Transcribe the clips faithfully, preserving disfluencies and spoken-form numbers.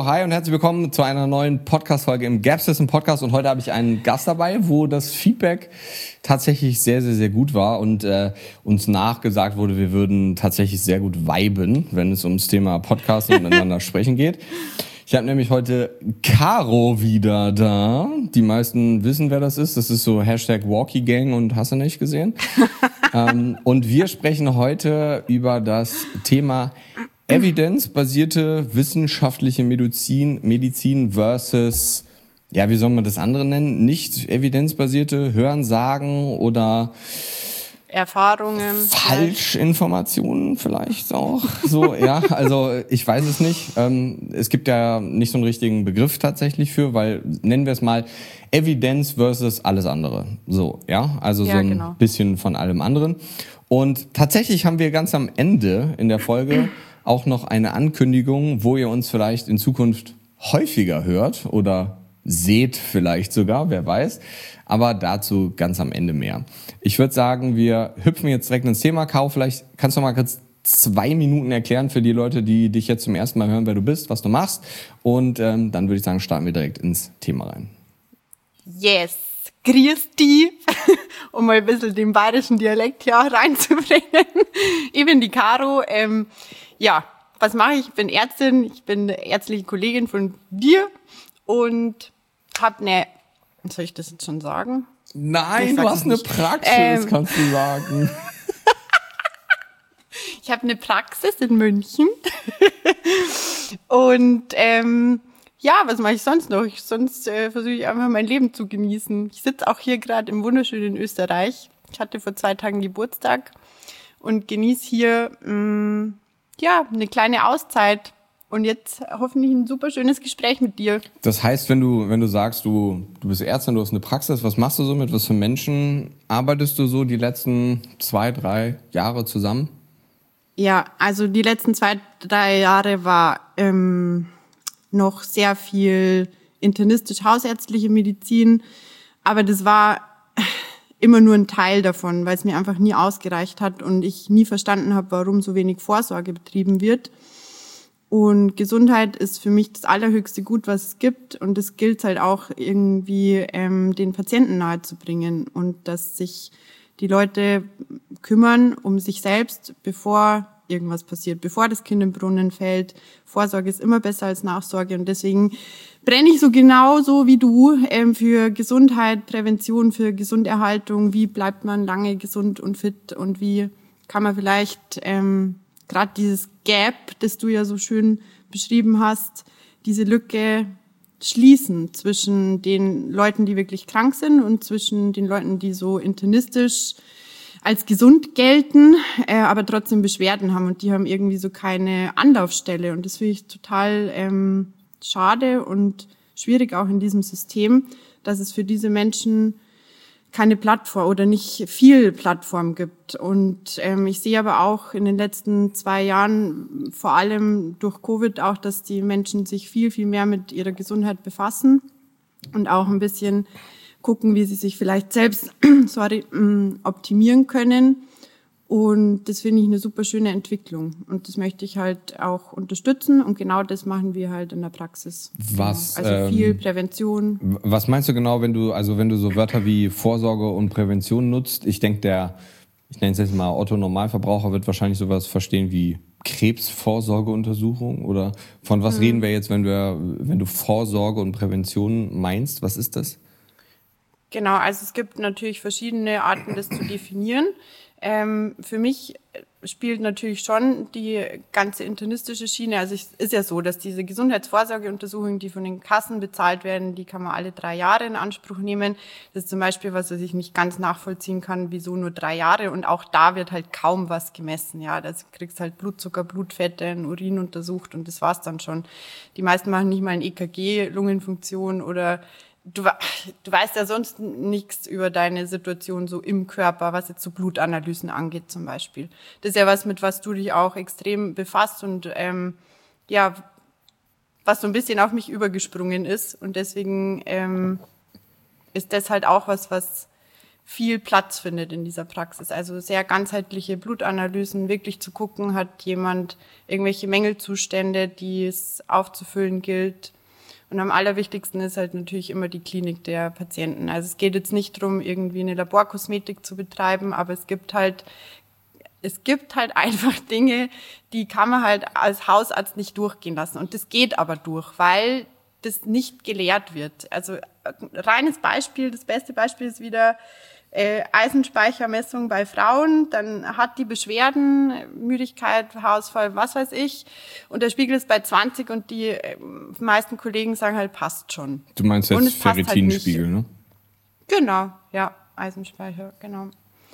Hi und herzlich willkommen zu einer neuen Podcast-Folge im Gap System Podcast. Und heute habe ich einen Gast dabei, wo das Feedback tatsächlich sehr, sehr, sehr gut war und äh, uns nachgesagt wurde, wir würden tatsächlich sehr gut viben, wenn es ums Thema Podcasten und miteinander sprechen geht. Ich habe nämlich heute Caro wieder da. Die meisten wissen, wer das ist. Das ist so Hashtag Walkie Gang und hast du nicht gesehen. ähm, und wir sprechen heute über das Thema evidenzbasierte wissenschaftliche Medizin, Medizin versus, ja, wie soll man das andere nennen? Nicht evidenzbasierte Hörensagen oder Erfahrungen. Falschinformationen vielleicht auch. So, ja, also ich weiß es nicht. Ähm, es gibt ja nicht so einen richtigen Begriff tatsächlich für, weil nennen wir es mal Evidenz versus alles andere. So, ja, also ja, so ein genau. bisschen von allem anderen. Und tatsächlich haben wir ganz am Ende in der Folge auch noch eine Ankündigung, wo ihr uns vielleicht in Zukunft häufiger hört oder seht vielleicht sogar, wer weiß. Aber dazu ganz am Ende mehr. Ich würde sagen, wir hüpfen jetzt direkt ins Thema. Caro, vielleicht kannst du mal kurz zwei Minuten erklären für die Leute, die dich jetzt zum ersten Mal hören, wer du bist, was du machst. Und ähm, dann würde ich sagen, starten wir direkt ins Thema rein. Yes, grüß die, um mal ein bisschen den bayerischen Dialekt hier reinzubringen. Ich bin die Caro. Ähm, ja, was mache ich? Ich bin Ärztin, ich bin ärztliche Kollegin von dir und habe eine, soll ich das jetzt schon sagen? Nein, du hast eine Praxis, ähm, kannst du sagen. Ich habe eine Praxis in München und ähm, ja, was mache ich sonst noch? Ich, sonst äh, versuche ich einfach mein Leben zu genießen. Ich sitze auch hier gerade im wunderschönen Österreich. Ich hatte vor zwei Tagen Geburtstag und genieße hier mh, ja eine kleine Auszeit. Und jetzt hoffentlich ein super schönes Gespräch mit dir. Das heißt, wenn du wenn du sagst, du du bist Ärztin, du hast eine Praxis, was machst du so mit was für Menschen arbeitest du so die letzten zwei, drei Jahre zusammen? Ja, also die letzten zwei, drei Jahre war ähm, noch sehr viel internistisch-hausärztliche Medizin, aber das war immer nur ein Teil davon, weil es mir einfach nie ausgereicht hat und ich nie verstanden habe, warum so wenig Vorsorge betrieben wird. Und Gesundheit ist für mich das allerhöchste Gut, was es gibt. Und das gilt halt auch irgendwie ähm, den Patienten nahezubringen. Und dass sich die Leute kümmern um sich selbst, bevor irgendwas passiert, bevor das Kind im Brunnen fällt. Vorsorge ist immer besser als Nachsorge. Und deswegen brenne ich so genauso wie du ähm, für Gesundheit, Prävention, für Gesunderhaltung. Wie bleibt man lange gesund und fit? Und wie kann man vielleicht ähm, gerade dieses Gap, das du ja so schön beschrieben hast, diese Lücke schließen zwischen den Leuten, die wirklich krank sind und zwischen den Leuten, die so internistisch als gesund gelten, äh, aber trotzdem Beschwerden haben und die haben irgendwie so keine Anlaufstelle und das finde ich total ähm, schade und schwierig auch in diesem System, dass es für diese Menschen keine Plattform oder nicht viel Plattform gibt. Und ähm, ich sehe aber auch in den letzten zwei Jahren, vor allem durch Covid auch, dass die Menschen sich viel, viel mehr mit ihrer Gesundheit befassen und auch ein bisschen gucken, wie sie sich vielleicht selbst sorry, optimieren können. Und das finde ich eine super schöne Entwicklung. Und das möchte ich halt auch unterstützen. Und genau das machen wir halt in der Praxis. Was, also ähm, viel Prävention. Was meinst du genau, wenn du, also wenn du so Wörter wie Vorsorge und Prävention nutzt? Ich denke, der, ich nenne es jetzt mal Otto Normalverbraucher, wird wahrscheinlich sowas verstehen wie Krebsvorsorgeuntersuchung. Oder von was hm. reden wir jetzt, wenn wir, wenn du Vorsorge und Prävention meinst? Was ist das? Genau, also es gibt natürlich verschiedene Arten, das zu definieren. Ähm, für mich spielt natürlich schon die ganze internistische Schiene, also es ist ja so, dass diese Gesundheitsvorsorgeuntersuchungen, die von den Kassen bezahlt werden, die kann man alle drei Jahre in Anspruch nehmen. Das ist zum Beispiel was, was ich nicht ganz nachvollziehen kann, wieso nur drei Jahre und auch da wird halt kaum was gemessen. Ja, da kriegst halt Blutzucker, Blutfette, ein Urin untersucht und das war's dann schon. Die meisten machen nicht mal ein E K G, Lungenfunktion oder Du, du weißt ja sonst nichts über deine Situation so im Körper, was jetzt so Blutanalysen angeht zum Beispiel. Das ist ja was, mit was du dich auch extrem befasst und ähm, ja, was so ein bisschen auf mich übergesprungen ist. Und deswegen ähm, ist das halt auch was, was viel Platz findet in dieser Praxis. Also sehr ganzheitliche Blutanalysen, wirklich zu gucken, hat jemand irgendwelche Mängelzustände, die es aufzufüllen gilt. Und am allerwichtigsten ist halt natürlich immer die Klinik der Patienten. Also es geht jetzt nicht darum, irgendwie eine Laborkosmetik zu betreiben, aber es gibt halt, es gibt halt einfach Dinge, die kann man halt als Hausarzt nicht durchgehen lassen. Und das geht aber durch, weil das nicht gelehrt wird. Also reines Beispiel, das beste Beispiel ist wieder äh, Eisenspeichermessung bei Frauen, dann hat die Beschwerden, Müdigkeit, Haarausfall, was weiß ich, und der Spiegel ist bei zwanzig und die äh, meisten Kollegen sagen halt, passt schon. Du meinst jetzt Ferritinspiegel, halt, ne? Genau, ja, Eisenspeicher, genau.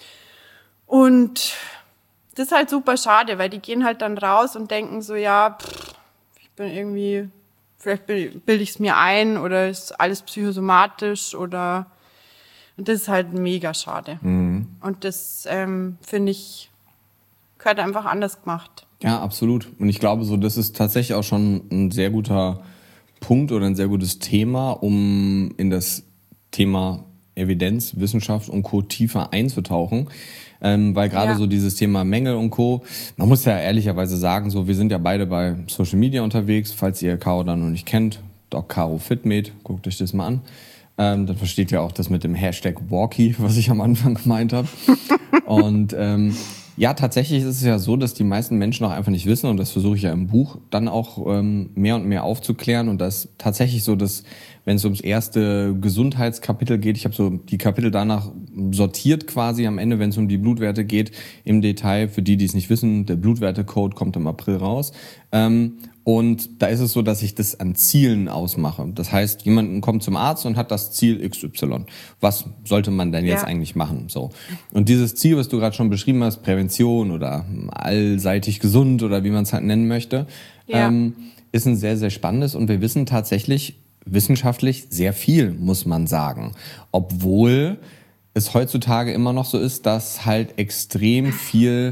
Und das ist halt super schade, weil die gehen halt dann raus und denken so, ja, pff, ich bin irgendwie, vielleicht bilde ich es mir ein oder ist alles psychosomatisch oder... Und das ist halt mega schade. Mhm. Und das, ähm, finde ich, gehört einfach anders gemacht. Ja, absolut. Und ich glaube, so das ist tatsächlich auch schon ein sehr guter Punkt oder ein sehr gutes Thema, um in das Thema Evidenz, Wissenschaft und Co. tiefer einzutauchen. Ähm, weil gerade ja. so dieses Thema Mängel und Co., man muss ja ehrlicherweise sagen, so wir sind ja beide bei Social Media unterwegs, falls ihr Caro dann noch nicht kennt, Doc Caro Fitmed, guckt euch das mal an. Ähm, dann versteht ihr auch das mit dem Hashtag Walkie, was ich am Anfang gemeint habe. Und ähm, ja, tatsächlich ist es ja so, dass die meisten Menschen auch einfach nicht wissen, und das versuche ich ja im Buch dann auch ähm, mehr und mehr aufzuklären. Und das ist tatsächlich so, dass wenn es ums erste Gesundheitskapitel geht, ich habe so die Kapitel danach sortiert quasi am Ende, wenn es um die Blutwerte geht, im Detail. Für die, die es nicht wissen, der Blutwertecode kommt im April raus. Ähm, Und da ist es so, dass ich das an Zielen ausmache. Das heißt, jemand kommt zum Arzt und hat das Ziel X Y. Was sollte man denn jetzt ja. eigentlich machen? So. Und dieses Ziel, was du gerade schon beschrieben hast, Prävention oder allseitig gesund oder wie man es halt nennen möchte, ja. ähm, ist ein sehr, sehr spannendes. Und wir wissen tatsächlich wissenschaftlich sehr viel, muss man sagen. Obwohl es heutzutage immer noch so ist, dass halt extrem viel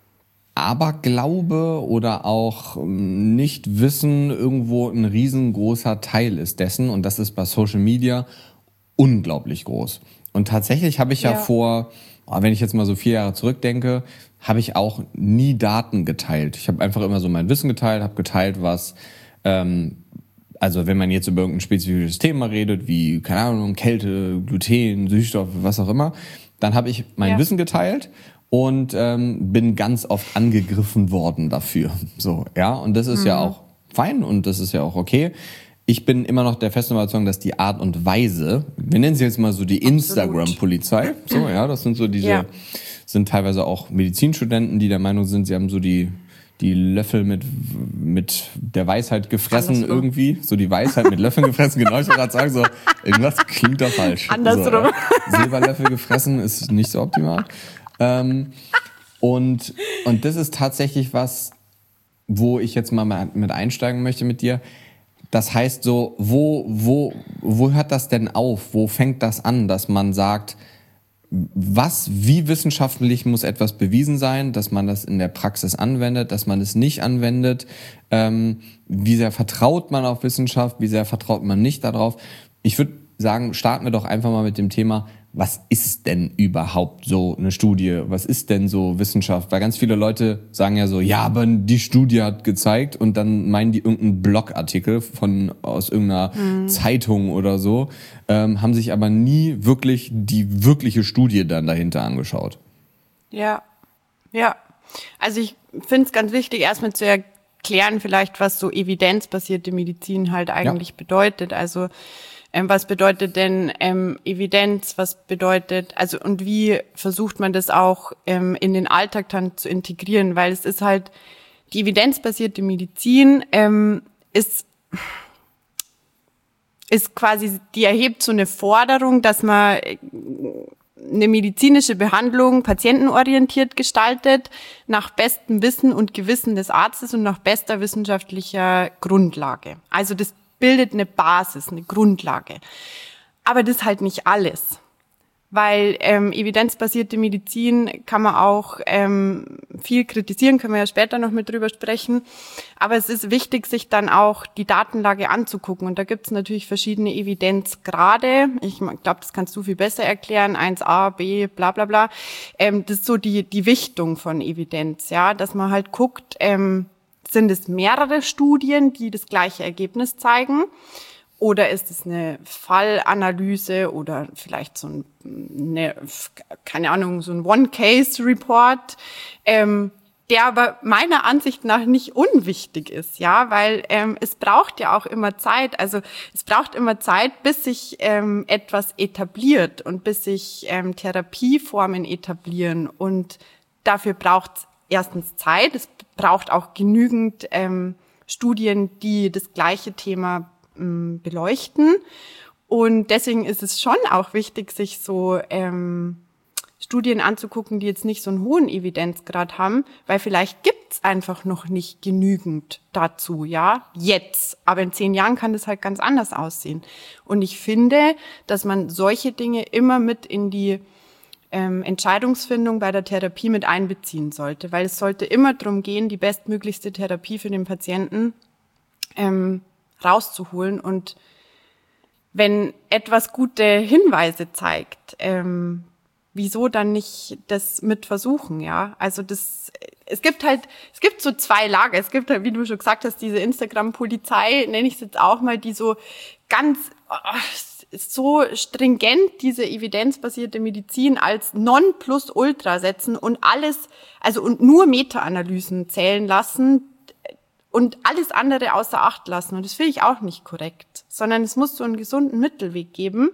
Aberglaube oder auch Nichtwissen irgendwo ein riesengroßer Teil ist dessen, und das ist bei Social Media unglaublich groß. Und tatsächlich habe ich ja, ja vor, wenn ich jetzt mal so vier Jahre zurückdenke, habe ich auch nie Daten geteilt. Ich habe einfach immer so mein Wissen geteilt, habe geteilt, was, ähm, also wenn man jetzt über irgendein spezifisches Thema redet, wie, keine Ahnung, Kälte, Gluten, Süßstoffe, was auch immer, dann habe ich mein ja. Wissen geteilt. Und ähm, bin ganz oft angegriffen worden dafür. So, ja, und das ist mhm. ja auch fein und das ist ja auch okay. Ich bin immer noch der festen Überzeugung, dass die Art und Weise, wir nennen sie jetzt mal so die Instagram-Polizei, so, ja, das sind so diese, ja. sind teilweise auch Medizinstudenten, die der Meinung sind, sie haben so die die Löffel mit mit der Weisheit gefressen Andersrum. irgendwie, so die Weisheit mit Löffeln gefressen, genau, ich wollte gerade sagen, so, irgendwas klingt da falsch. Andersrum. So, ja. Silberlöffel gefressen ist nicht so optimal. Ähm, und, und das ist tatsächlich was, wo ich jetzt mal mit einsteigen möchte mit dir. Das heißt so, wo, wo, wo hört das denn auf? Wo fängt das an, dass man sagt, was, wie wissenschaftlich muss etwas bewiesen sein, dass man das in der Praxis anwendet, dass man es nicht anwendet? Ähm, wie sehr vertraut man auf Wissenschaft? Wie sehr vertraut man nicht darauf? Ich würde sagen, starten wir doch einfach mal mit dem Thema, was ist denn überhaupt so eine Studie? Was ist denn so Wissenschaft? Weil ganz viele Leute sagen ja so, ja, aber die Studie hat gezeigt, und dann meinen die irgendeinen Blogartikel von aus irgendeiner mhm. Zeitung oder so, ähm, haben sich aber nie wirklich die wirkliche Studie dann dahinter angeschaut. Ja, ja. Also ich finde es ganz wichtig, erstmal zu erklären vielleicht, was so evidenzbasierte Medizin halt eigentlich ja. bedeutet. Also Ähm, was bedeutet denn ähm, Evidenz? Was bedeutet, also und wie versucht man das auch ähm, in den Alltag dann zu integrieren? Weil es ist halt, die evidenzbasierte Medizin ähm, ist, ist quasi, die erhebt so eine Forderung, dass man eine medizinische Behandlung patientenorientiert gestaltet, nach bestem Wissen und Gewissen des Arztes und nach bester wissenschaftlicher Grundlage. Also das bildet eine Basis, eine Grundlage. Aber das ist halt nicht alles. weil ähm, evidenzbasierte Medizin kann man auch ähm, viel kritisieren, können wir ja später noch mit drüber sprechen. Aber es ist wichtig, sich dann auch die Datenlage anzugucken. Und da gibt es natürlich verschiedene Evidenzgrade. Ich glaube, das kannst du viel besser erklären. eins a, B, bla bla bla. Ähm, das ist so die die Wichtung von Evidenz, ja, dass man halt guckt, ähm, sind es mehrere Studien, die das gleiche Ergebnis zeigen? Oder ist es eine Fallanalyse oder vielleicht so ein, eine, keine Ahnung, so ein One-Case-Report, ähm, der aber meiner Ansicht nach nicht unwichtig ist, ja, weil ähm, es braucht ja auch immer Zeit, also es braucht immer Zeit, bis sich ähm, etwas etabliert und bis sich ähm, Therapieformen etablieren, und dafür braucht es erstens Zeit, es braucht auch genügend ähm, Studien, die das gleiche Thema ähm, beleuchten, und deswegen ist es schon auch wichtig, sich so ähm, Studien anzugucken, die jetzt nicht so einen hohen Evidenzgrad haben, weil vielleicht gibt's einfach noch nicht genügend dazu, ja, jetzt. Aber in zehn Jahren kann das halt ganz anders aussehen. Und ich finde, dass man solche Dinge immer mit in die ähm, Entscheidungsfindung bei der Therapie mit einbeziehen sollte, weil es sollte immer darum gehen, die bestmöglichste Therapie für den Patienten ähm, rauszuholen. Und wenn etwas gute Hinweise zeigt, ähm, wieso dann nicht das mit versuchen, ja? Also das, es gibt halt, es gibt so zwei Lager. Es gibt halt, wie du schon gesagt hast, diese Instagram-Polizei, nenne ich es jetzt auch mal, die so ganz oh, so stringent diese evidenzbasierte Medizin als Nonplusultra setzen und alles, also und nur Meta-Analysen zählen lassen und alles andere außer Acht lassen. Und das finde ich auch nicht korrekt, sondern es muss so einen gesunden Mittelweg geben.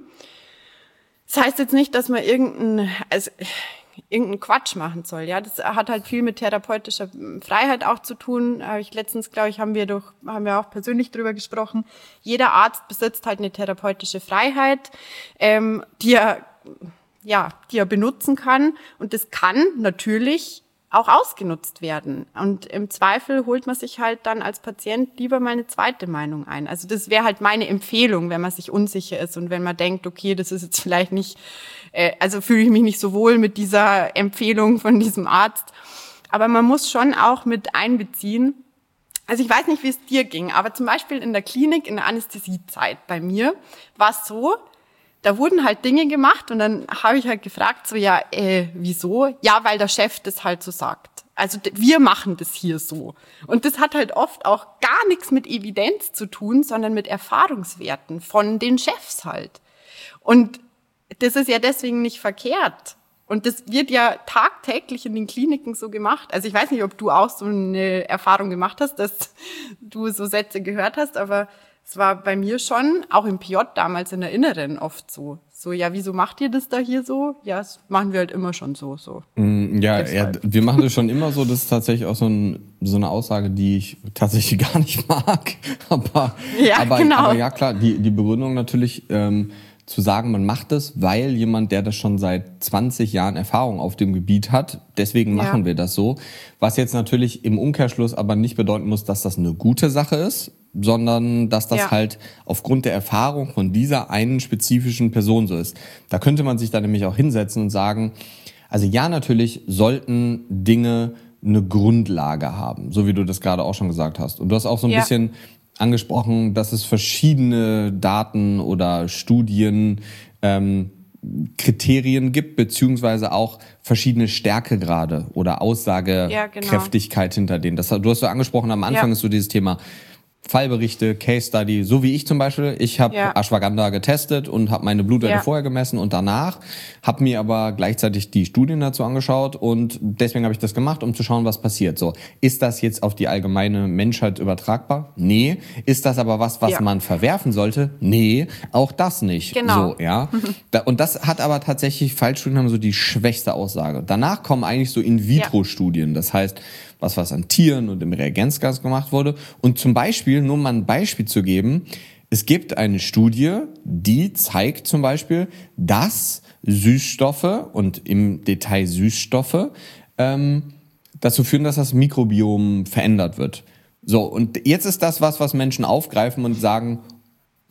Das heißt jetzt nicht, dass man irgendeinen, also, irgendeinen Quatsch machen soll, ja. Das hat halt viel mit therapeutischer Freiheit auch zu tun. Habe ich letztens, glaube ich, haben wir doch, haben wir auch persönlich drüber gesprochen. Jeder Arzt besitzt halt eine therapeutische Freiheit, ähm, die er, ja, die er benutzen kann. Und das kann natürlich auch ausgenutzt werden. Und im Zweifel holt man sich halt dann als Patient lieber mal eine zweite Meinung ein. Also das wäre halt meine Empfehlung, wenn man sich unsicher ist und wenn man denkt, okay, das ist jetzt vielleicht nicht, äh, also fühle ich mich nicht so wohl mit dieser Empfehlung von diesem Arzt. Aber man muss schon auch mit einbeziehen. Also ich weiß nicht, wie es dir ging, aber zum Beispiel in der Klinik, in der Anästhesiezeit bei mir, war es so, da wurden halt Dinge gemacht und dann habe ich halt gefragt, so, ja, äh, wieso? Ja, weil der Chef das halt so sagt. Also wir machen das hier so. Und das hat halt oft auch gar nichts mit Evidenz zu tun, sondern mit Erfahrungswerten von den Chefs halt. Und das ist ja deswegen nicht verkehrt. Und das wird ja tagtäglich in den Kliniken so gemacht. Also ich weiß nicht, ob du auch so eine Erfahrung gemacht hast, dass du so Sätze gehört hast, aber es war bei mir schon, auch im P J damals in der Inneren oft so. So, ja, wieso macht ihr das da hier so? Ja, das machen wir halt immer schon so. so. Mm, ja, ja, wir machen das schon immer so. Das ist tatsächlich auch so, ein, so eine Aussage, die ich tatsächlich gar nicht mag. aber, ja, aber, genau. aber ja, klar, die, die Begründung natürlich, ähm, zu sagen, man macht das, weil jemand, der das schon seit zwanzig Jahren Erfahrung auf dem Gebiet hat, deswegen machen ja. wir das so. Was jetzt natürlich im Umkehrschluss aber nicht bedeuten muss, dass das eine gute Sache ist, sondern dass das ja. halt aufgrund der Erfahrung von dieser einen spezifischen Person so ist. Da könnte man sich dann nämlich auch hinsetzen und sagen, also ja, natürlich sollten Dinge eine Grundlage haben, so wie du das gerade auch schon gesagt hast. Und du hast auch so ein ja. bisschen angesprochen, dass es verschiedene Daten oder Studien, ähm, Kriterien gibt, beziehungsweise auch verschiedene Stärkegrade oder Aussagekräftigkeit ja, genau. hinter denen. Das, du hast so angesprochen, am Anfang ja. ist so dieses Thema Fallberichte, Case Study, so wie ich zum Beispiel. Ich habe ja. Ashwagandha getestet und habe meine Blutwerte ja. vorher gemessen und danach, habe mir aber gleichzeitig die Studien dazu angeschaut und deswegen habe ich das gemacht, um zu schauen, was passiert. So, ist das jetzt auf die allgemeine Menschheit übertragbar? Nee. Ist das aber was, was ja. man verwerfen sollte? Nee, auch das nicht. Genau. So, ja. Und das hat aber tatsächlich, Fallstudien haben so die schwächste Aussage. Danach kommen eigentlich so In-vitro-Studien. Das heißt, was was an Tieren und im Reagenzgas gemacht wurde. Und zum Beispiel, nur mal ein Beispiel zu geben, es gibt eine Studie, die zeigt zum Beispiel, dass Süßstoffe und im Detail Süßstoffe ähm, dazu führen, dass das Mikrobiom verändert wird. So, und jetzt ist das was, was Menschen aufgreifen und sagen,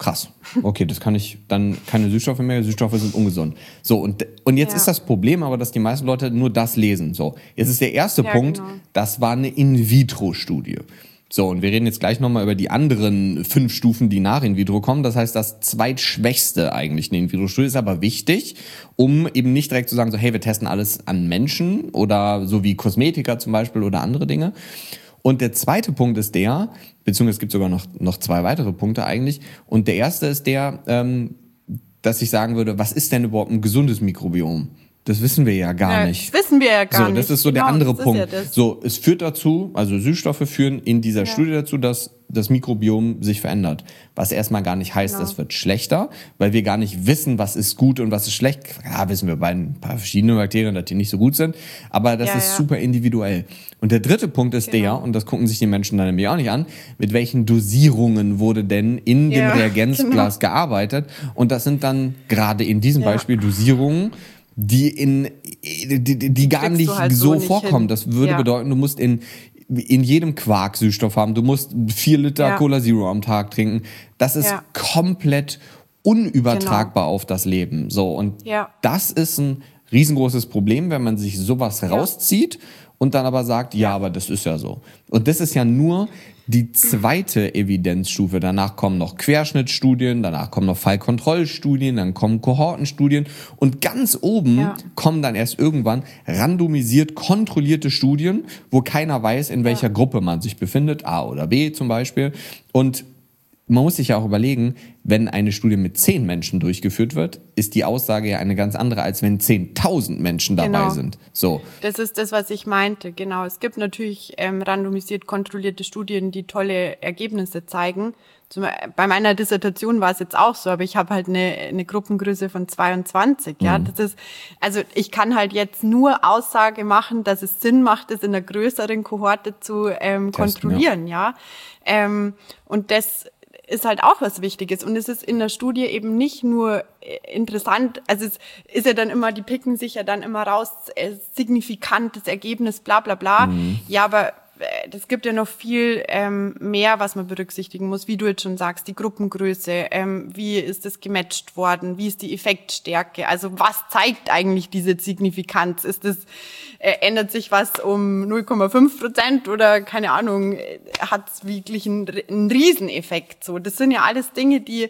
krass. Okay, das kann ich dann keine Süßstoffe mehr, Süßstoffe sind ungesund. So, und, und jetzt Ja. ist das Problem aber, dass die meisten Leute nur das lesen. So, jetzt ist der erste Ja, Punkt, genau. das war eine In-vitro-Studie. So, und wir reden jetzt gleich nochmal über die anderen fünf Stufen, die nach In-vitro kommen. Das heißt, das zweitschwächste eigentlich eine In-vitro-Studie ist aber wichtig, um eben nicht direkt zu sagen, so, hey, wir testen alles an Menschen oder so wie Kosmetika zum Beispiel oder andere Dinge. Und der zweite Punkt ist der, beziehungsweise es gibt sogar noch, noch zwei weitere Punkte eigentlich. Und der erste ist der, ähm, dass ich sagen würde, was ist denn überhaupt ein gesundes Mikrobiom? Das wissen wir ja gar Ja, nicht. das wissen wir ja gar So, das nicht. ist so der Genau, andere das ist Punkt. ja das. So, es führt dazu, also Süßstoffe führen in dieser Ja. Studie dazu, dass das Mikrobiom sich verändert. Was erstmal gar nicht heißt, Genau. es wird schlechter, weil wir gar nicht wissen, was ist gut und was ist schlecht. Ja, wissen wir bei ein paar verschiedenen Bakterien, dass die nicht so gut sind, aber das Ja, ist ja. super individuell. Und der dritte Punkt ist Genau. der, und das gucken sich die Menschen dann nämlich auch nicht an, mit welchen Dosierungen wurde denn in dem Ja, Reagenzglas gearbeitet. Und das sind dann gerade in diesem Ja. Beispiel Dosierungen, die in die, die, die gar kriegst nicht du halt so so nicht vorkommen. hin. Das würde Ja. bedeuten, du musst in in jedem Quark Süßstoff haben. Du musst vier Liter Ja. Cola Zero am Tag trinken. Das ist Ja. komplett unübertragbar auf das Leben. So, und Ja. das ist ein riesengroßes Problem, wenn man sich sowas rauszieht und dann aber sagt, ja, aber das ist ja so. Und das ist ja nur die zweite Evidenzstufe. Danach kommen noch Querschnittstudien, danach kommen noch Fallkontrollstudien, dann kommen Kohortenstudien und ganz oben Ja. kommen dann erst irgendwann randomisiert kontrollierte Studien, wo keiner weiß, in welcher Gruppe man sich befindet, A oder B zum Beispiel. Und man muss sich ja auch überlegen, wenn eine Studie mit zehn Menschen durchgeführt wird, ist die Aussage ja eine ganz andere, als wenn zehntausend Menschen dabei Genau. sind. So. Das ist das, was ich meinte, genau. Es gibt natürlich ähm, randomisiert kontrollierte Studien, die tolle Ergebnisse zeigen. Zum, bei meiner Dissertation war es jetzt auch so, aber ich habe halt eine, eine Gruppengröße von zweiundzwanzig. Ja, das ist, also ich kann halt jetzt nur Aussage machen, dass es Sinn macht, das in einer größeren Kohorte zu ähm, kontrollieren, ja. Ähm, und das ist halt auch was Wichtiges. Und es ist in der Studie eben nicht nur äh, interessant, also es ist ja dann immer, die picken sich ja dann immer raus, äh, signifikantes Ergebnis, bla bla bla. Ja, aber äh, das gibt ja noch viel ähm, mehr, was man berücksichtigen muss, wie du jetzt schon sagst, die Gruppengröße, ähm, wie ist das gematcht worden, wie ist die Effektstärke, also was zeigt eigentlich diese Signifikanz? Ist das, äh, ändert sich was um null Komma fünf Prozent oder keine Ahnung, hat es wirklich einen, einen Rieseneffekt? So, das sind ja alles Dinge, die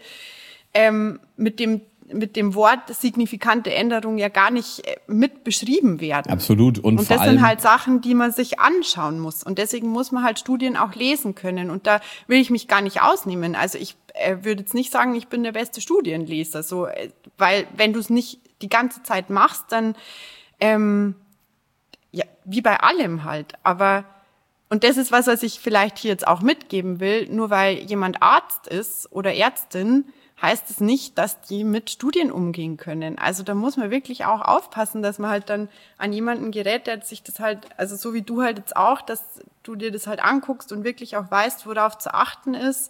ähm, mit dem mit dem Wort signifikante Änderung ja gar nicht äh, mit beschrieben werden. Absolut. Und, Und vor das allem, sind halt Sachen, die man sich anschauen muss. Und deswegen muss man halt Studien auch lesen können. Und da will ich mich gar nicht ausnehmen. Also ich äh, würde jetzt nicht sagen, ich bin der beste Studienleser. So, äh, weil wenn du es nicht die ganze Zeit machst, dann ähm, ja, wie bei allem halt. Aber und das ist was, was ich vielleicht hier jetzt auch mitgeben will. Nur weil jemand Arzt ist oder Ärztin, heißt es nicht, dass die mit Studien umgehen können. Also da muss man wirklich auch aufpassen, dass man halt dann an jemanden gerät, der sich das halt, also so wie du halt jetzt auch, dass du dir das halt anguckst und wirklich auch weißt, worauf zu achten ist.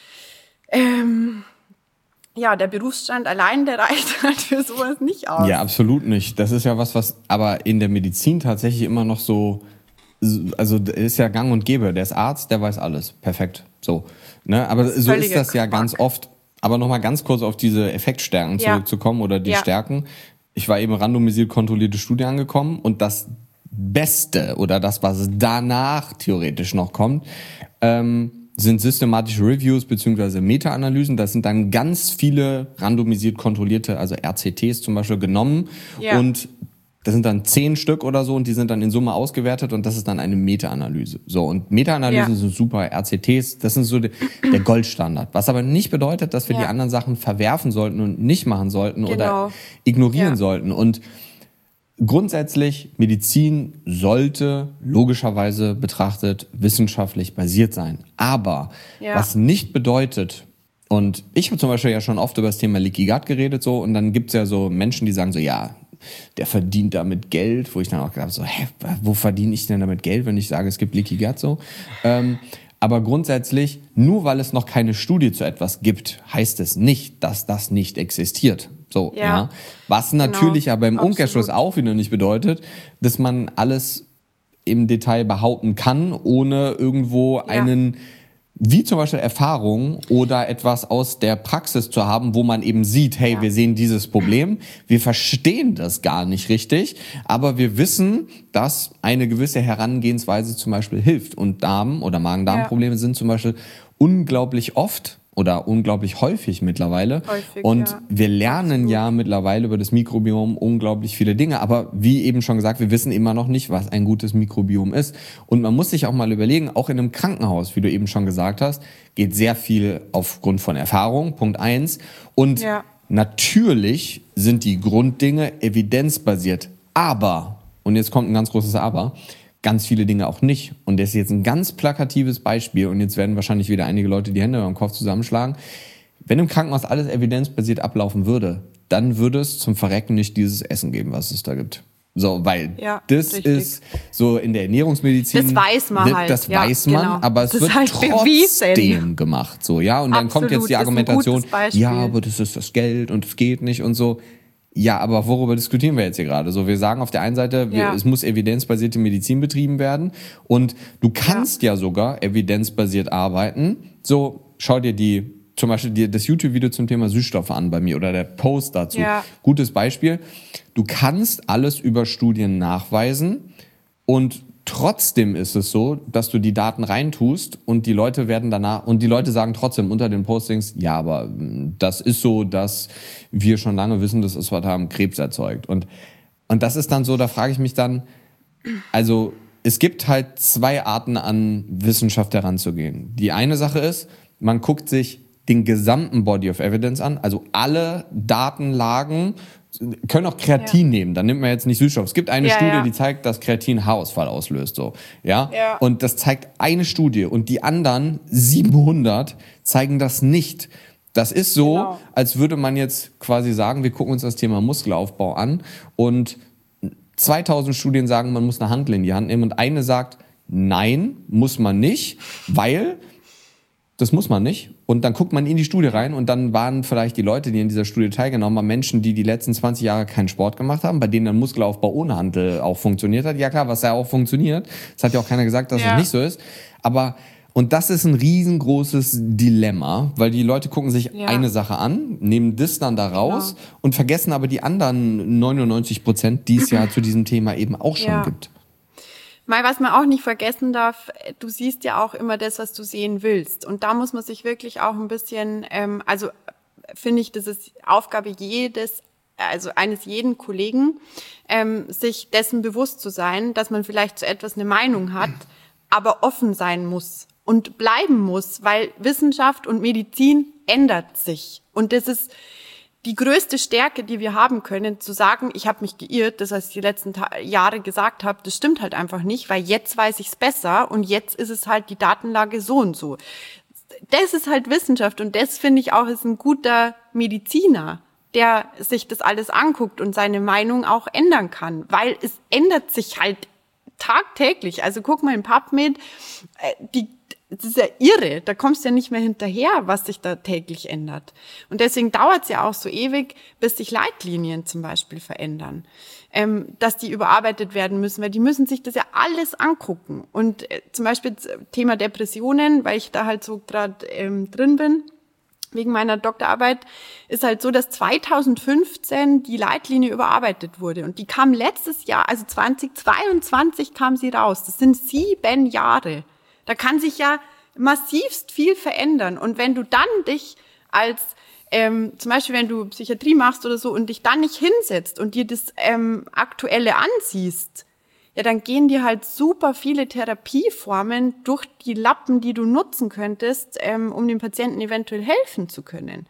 Ähm, ja, der Berufsstand allein, der reicht halt für sowas nicht aus. ja, absolut nicht. Das ist ja was, was aber in der Medizin tatsächlich immer noch so, also ist ja gang und gäbe. Der ist Arzt, der weiß alles. Perfekt. So. Ne? Aber so ist völliger das ja Quark. ganz oft. Aber nochmal ganz kurz auf diese Effektstärken Ja. zurückzukommen oder die Ja. Stärken. Ich war eben randomisiert kontrollierte Studie angekommen und das Beste oder das, was danach theoretisch noch kommt, ähm, sind systematische Reviews beziehungsweise Meta-Analysen. Das sind dann ganz viele randomisiert kontrollierte, also R C Ts zum Beispiel, genommen Ja. und das sind dann zehn Stück oder so und die sind dann in Summe ausgewertet und das ist dann eine Meta-Analyse. So, und Meta-Analysen Ja. sind super, R C Ts, das sind so de, der Goldstandard. Was aber nicht bedeutet, dass wir Ja. die anderen Sachen verwerfen sollten und nicht machen sollten Genau. oder ignorieren Ja. sollten. Und grundsätzlich, Medizin sollte logischerweise betrachtet wissenschaftlich basiert sein. Aber Ja. was nicht bedeutet, und ich habe zum Beispiel ja schon oft über das Thema Leaky Gut geredet, so, und dann gibt's ja so Menschen, die sagen so, ja, der verdient damit Geld, wo ich dann auch gedacht habe, so, hä, wo verdiene ich denn damit Geld, wenn ich sage, es gibt Leaky Gut, so. Ähm, aber grundsätzlich, nur weil es noch keine Studie zu etwas gibt, heißt es nicht, dass das nicht existiert. So, ja. Ja. Was natürlich aber im Absolut. Umkehrschluss auch wieder nicht bedeutet, dass man alles im Detail behaupten kann, ohne irgendwo Ja. einen wie zum Beispiel Erfahrung oder etwas aus der Praxis zu haben, wo man eben sieht, hey, ja. wir sehen dieses Problem, wir verstehen das gar nicht richtig, aber wir wissen, dass eine gewisse Herangehensweise zum Beispiel hilft. Und Darm- oder Magen-Darm-Probleme ja. sind zum Beispiel unglaublich oft oder unglaublich häufig mittlerweile. Häufig, und ja. wir lernen Absolut. ja mittlerweile über das Mikrobiom unglaublich viele Dinge. Aber wie eben schon gesagt, wir wissen immer noch nicht, was ein gutes Mikrobiom ist. Und man muss sich auch mal überlegen, auch in einem Krankenhaus, wie du eben schon gesagt hast, geht sehr viel aufgrund von Erfahrung, Punkt eins. Und ja. natürlich sind die Grunddinge evidenzbasiert. Aber, und jetzt kommt ein ganz großes Aber, ganz viele Dinge auch nicht. Und das ist jetzt ein ganz plakatives Beispiel. Und jetzt werden wahrscheinlich wieder einige Leute die Hände beim Kopf zusammenschlagen. Wenn im Krankenhaus alles evidenzbasiert ablaufen würde, dann würde es zum Verrecken nicht dieses Essen geben, was es da gibt. So, weil ja, das richtig. ist so in der Ernährungsmedizin. Das weiß man halt. Das ja, weiß man, genau. aber es das wird halt trotzdem bewiesen. gemacht. So, ja, und dann Absolut, kommt jetzt die Argumentation, ja, aber das ist das Geld und es geht nicht und so. Ja, aber worüber diskutieren wir jetzt hier gerade? So, wir sagen auf der einen Seite, wir, ja. es muss evidenzbasierte Medizin betrieben werden und du kannst ja, ja sogar evidenzbasiert arbeiten. So, schau dir die, zum Beispiel die, das YouTube-Video zum Thema Süßstoffe an bei mir oder der Post dazu. Ja. Gutes Beispiel. Du kannst alles über Studien nachweisen und trotzdem ist es so, dass du die Daten reintust und die Leute werden danach, und die Leute sagen trotzdem unter den Postings, ja, aber das ist so, dass wir schon lange wissen, dass Aspartam Krebs erzeugt. Und, und das ist dann so, da frage ich mich dann, also es gibt halt zwei Arten an Wissenschaft heranzugehen. Die eine Sache ist, man guckt sich den gesamten Body of Evidence an, also alle Datenlagen, können auch Kreatin ja. nehmen, dann nimmt man jetzt nicht Süßstoff. Es gibt eine ja, Studie, ja. die zeigt, dass Kreatin Haarausfall auslöst, so, ja? ja. Und das zeigt eine Studie und die anderen siebenhundert zeigen das nicht. Das ist so, genau. als würde man jetzt quasi sagen, wir gucken uns das Thema Muskelaufbau an und zweitausend Studien sagen, man muss eine Hantel in die Hand nehmen und eine sagt, nein, muss man nicht, weil das muss man nicht. Und dann guckt man in die Studie rein und dann waren vielleicht die Leute, die in dieser Studie teilgenommen haben, Menschen, die die letzten zwanzig Jahre keinen Sport gemacht haben, bei denen der Muskelaufbau ohne Hantel auch funktioniert hat. Ja klar, was ja auch funktioniert. Das hat ja auch keiner gesagt, dass ja. das nicht so ist. Aber, und das ist ein riesengroßes Dilemma, weil die Leute gucken sich ja. eine Sache an, nehmen das dann da raus genau. und vergessen aber die anderen neunundneunzig Prozent, die es ja zu diesem Thema eben auch schon ja. gibt. Mal, was man auch nicht vergessen darf, du siehst ja auch immer das, was du sehen willst. Und da muss man sich wirklich auch ein bisschen, ähm, also finde ich, das ist Aufgabe jedes, also eines jeden Kollegen, ähm, sich dessen bewusst zu sein, dass man vielleicht zu etwas eine Meinung hat, aber offen sein muss und bleiben muss, weil Wissenschaft und Medizin ändert sich. Und das ist die größte Stärke, die wir haben können, zu sagen, ich habe mich geirrt, das, was ich die letzten Ta- Jahre gesagt habe, das stimmt halt einfach nicht, weil jetzt weiß ich es besser und jetzt ist es halt die Datenlage so und so. Das ist halt Wissenschaft und das finde ich auch ist ein guter Mediziner, der sich das alles anguckt und seine Meinung auch ändern kann, weil es ändert sich halt tagtäglich. Also guck mal in PubMed, die das ist ja irre, da kommst du ja nicht mehr hinterher, was sich da täglich ändert. Und deswegen dauert es ja auch so ewig, bis sich Leitlinien zum Beispiel verändern, ähm, dass die überarbeitet werden müssen, weil die müssen sich das ja alles angucken. Und äh, zum Beispiel Thema Depressionen, weil ich da halt so gerade ähm, drin bin, wegen meiner Doktorarbeit, ist halt so, dass zweitausendfünfzehn die Leitlinie überarbeitet wurde. Und die kam letztes Jahr, also zweitausendzweiundzwanzig kam sie raus. Das sind sieben Jahre. Da kann sich ja massivst viel verändern. Und wenn du dann dich als, ähm, zum Beispiel wenn du Psychiatrie machst oder so und dich dann nicht hinsetzt und dir das ähm, Aktuelle ansiehst, ja, dann gehen dir halt super viele Therapieformen durch die Lappen, die du nutzen könntest, ähm, um dem Patienten eventuell helfen zu können.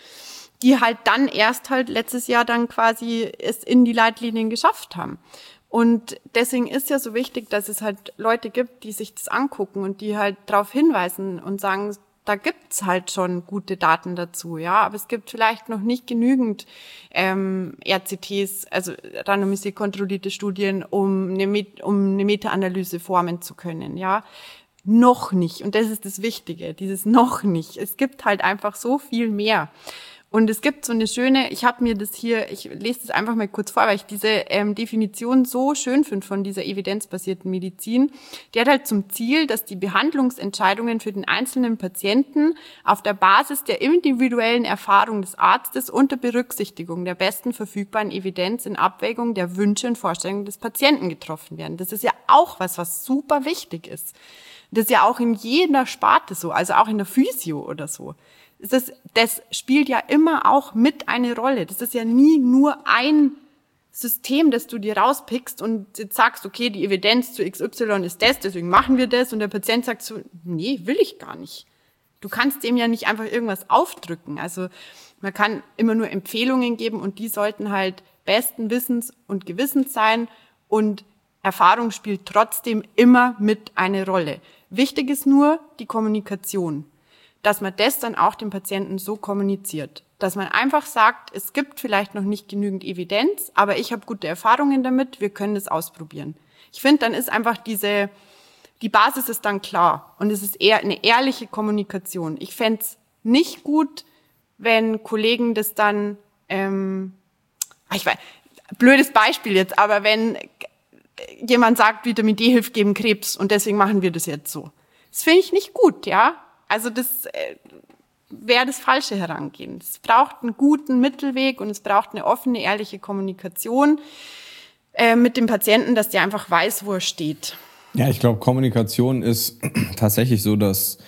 Die halt dann erst halt letztes Jahr dann quasi es in die Leitlinien geschafft haben. Und deswegen ist ja so wichtig, dass es halt Leute gibt, die sich das angucken und die halt darauf hinweisen und sagen, da gibt's halt schon gute Daten dazu, ja, aber es gibt vielleicht noch nicht genügend ähm, R C Ts, also randomisiert kontrollierte Studien, um eine, Met- um eine Meta-Analyse formen zu können, ja. Noch nicht. Und das ist das Wichtige, dieses noch nicht. Es gibt halt einfach so viel mehr. Und es gibt so eine schöne, ich habe mir das hier, ich lese das einfach mal kurz vor, weil ich diese ähm, Definition so schön finde von dieser evidenzbasierten Medizin. Die hat halt zum Ziel, dass die Behandlungsentscheidungen für den einzelnen Patienten auf der Basis der individuellen Erfahrung des Arztes unter Berücksichtigung der besten verfügbaren Evidenz in Abwägung der Wünsche und Vorstellungen des Patienten getroffen werden. Das ist ja auch was, was super wichtig ist. Das ist ja auch in jeder Sparte so, also auch in der Physio oder so. Das, das spielt ja immer auch mit eine Rolle. Das ist ja nie nur ein System, das du dir rauspickst und jetzt sagst, okay, die Evidenz zu X Y ist das, deswegen machen wir das. Und der Patient sagt so, nee, will ich gar nicht. Du kannst dem ja nicht einfach irgendwas aufdrücken. Also man kann immer nur Empfehlungen geben und die sollten halt besten Wissens und Gewissens sein und Erfahrung spielt trotzdem immer mit eine Rolle. Wichtig ist nur die Kommunikation. Dass man das dann auch dem Patienten so kommuniziert. Dass man einfach sagt, es gibt vielleicht noch nicht genügend Evidenz, aber ich habe gute Erfahrungen damit, wir können das ausprobieren. Ich finde, dann ist einfach diese, die Basis ist dann klar und es ist eher eine ehrliche Kommunikation. Ich fände es nicht gut, wenn Kollegen das dann, ähm, ich weiß, blödes Beispiel jetzt, aber wenn jemand sagt, Vitamin D hilft gegen Krebs und deswegen machen wir das jetzt so. Das finde ich nicht gut, ja. Also das äh, wäre das falsche Herangehen. Es braucht einen guten Mittelweg und es braucht eine offene, ehrliche Kommunikation äh, mit dem Patienten, dass der einfach weiß, wo er steht. Ja, ich glaube, Kommunikation ist tatsächlich so das,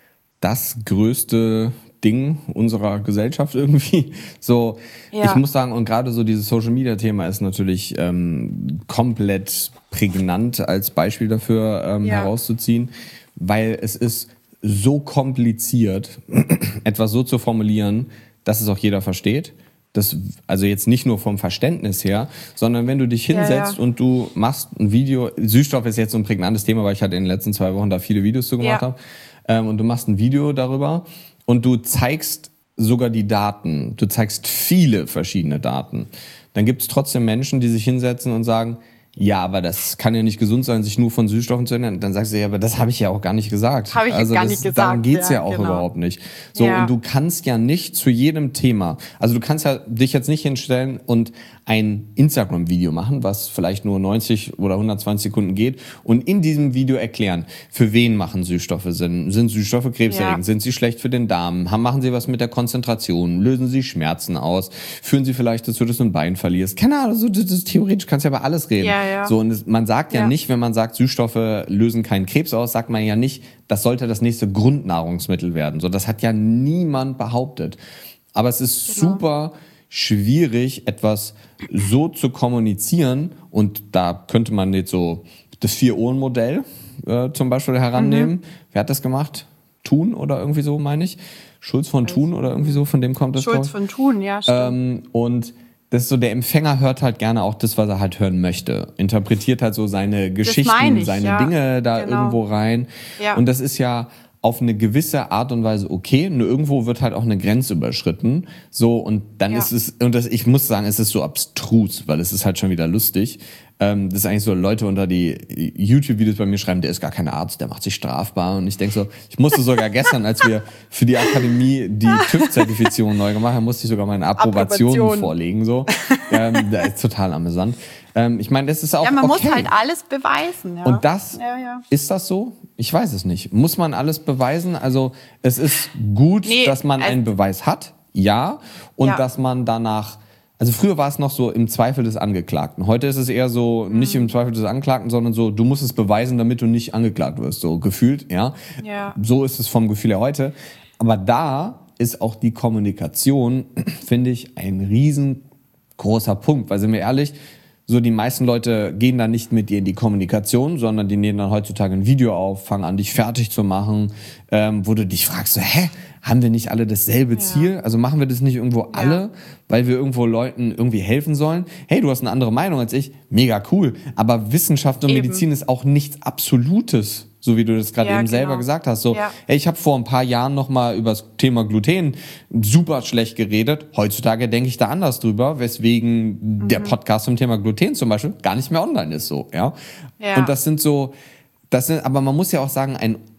das größte Ding unserer Gesellschaft irgendwie. So, ja. Ich muss sagen, und gerade so dieses Social-Media-Thema ist natürlich ähm, komplett prägnant als Beispiel dafür ähm, ja. herauszuziehen, weil es ist so kompliziert, etwas so zu formulieren, dass es auch jeder versteht. Das, also jetzt nicht nur vom Verständnis her, sondern wenn du dich hinsetzt ja, ja. und du machst ein Video, Süßstoff ist jetzt so ein prägnantes Thema, weil ich halt in den letzten zwei Wochen da viele Videos zu gemacht ja. habe, ähm, und du machst ein Video darüber und du zeigst sogar die Daten, du zeigst viele verschiedene Daten, dann gibt es trotzdem Menschen, die sich hinsetzen und sagen, ja, aber das kann ja nicht gesund sein, sich nur von Süßstoffen zu ernähren. Dann sagst du ja, aber das habe ich ja auch gar nicht gesagt. Habe ich also gar das, nicht gesagt. Darum geht's ja, ja auch genau. überhaupt nicht. So, ja. und du kannst ja nicht zu jedem Thema, also du kannst ja dich jetzt nicht hinstellen und ein Instagram-Video machen, was vielleicht nur neunzig oder hundertzwanzig Sekunden geht und in diesem Video erklären, für wen machen Süßstoffe Sinn? Sind Süßstoffe krebserregend? Ja. Sind sie schlecht für den Darm? Machen sie was mit der Konzentration? Lösen sie Schmerzen aus? Führen sie vielleicht dazu, dass du ein Bein verlierst? Keine Ahnung, so, das ist theoretisch kannst du ja über alles reden. Ja, ja. So, und es, man sagt ja, ja nicht, wenn man sagt, Süßstoffe lösen keinen Krebs aus, sagt man ja nicht, das sollte das nächste Grundnahrungsmittel werden. So, das hat ja niemand behauptet. Aber es ist genau. super schwierig, etwas so zu kommunizieren. Und da könnte man jetzt so das Vier-Ohren-Modell äh, zum Beispiel herannehmen. Mhm. Wer hat das gemacht? Thun oder irgendwie so, meine ich. Schulz von Thun oder irgendwie so, von dem kommt das. Schulz von Thun, ja, stimmt. Ähm, und das ist so, der Empfänger hört halt gerne auch das, was er halt hören möchte. Interpretiert halt so seine Geschichten, ich, seine ja. Dinge da genau. irgendwo rein. Ja. Und das ist ja auf eine gewisse Art und Weise okay, nur irgendwo wird halt auch eine Grenze überschritten. So, und dann ja. ist es, und das, ich muss sagen, es ist so abstrus, weil es ist halt schon wieder lustig. Ähm, das ist eigentlich so, Leute unter die YouTube-Videos bei mir schreiben, der ist gar kein Arzt, der macht sich strafbar. Und ich denke so, ich musste sogar gestern, als wir für die Akademie die TÜV-Zertifizierung neu gemacht haben, musste ich sogar meine Approbation, Approbation. vorlegen. So, ähm, das ist total amüsant. Ähm, ich meine, das ist auch ja, man okay. muss halt alles beweisen. Ja. Und das, ja, ja. ist das so? Ich weiß es nicht. Muss man alles beweisen? Also es ist gut, nee, dass man einen Beweis hat, ja. Und ja. dass man danach, also früher war es noch so im Zweifel des Angeklagten. Heute ist es eher so, mhm. nicht im Zweifel des Angeklagten, sondern so, du musst es beweisen, damit du nicht angeklagt wirst. So gefühlt, ja. ja. So ist es vom Gefühl her heute. Aber da ist auch die Kommunikation, finde ich, ein riesengroßer Punkt. Weil, sind wir ehrlich, so die meisten Leute gehen dann nicht mit dir in die Kommunikation, sondern die nehmen dann heutzutage ein Video auf, fangen an, dich fertig zu machen, ähm, wo du dich fragst, so, hä, haben wir nicht alle dasselbe ja. Ziel? Also machen wir das nicht irgendwo alle, ja. weil wir irgendwo Leuten irgendwie helfen sollen? Hey, du hast eine andere Meinung als ich, mega cool. Aber Wissenschaft und eben. Medizin ist auch nichts Absolutes, so wie du das gerade ja, eben genau. selber gesagt hast. So, ja. hey, ich habe vor ein paar Jahren noch mal über das Thema Gluten super schlecht geredet. Heutzutage denke ich da anders drüber, weswegen mhm. der Podcast zum Thema Gluten zum Beispiel gar nicht mehr online ist. So, ja. ja. Und das sind so, das sind, aber man muss ja auch sagen, ein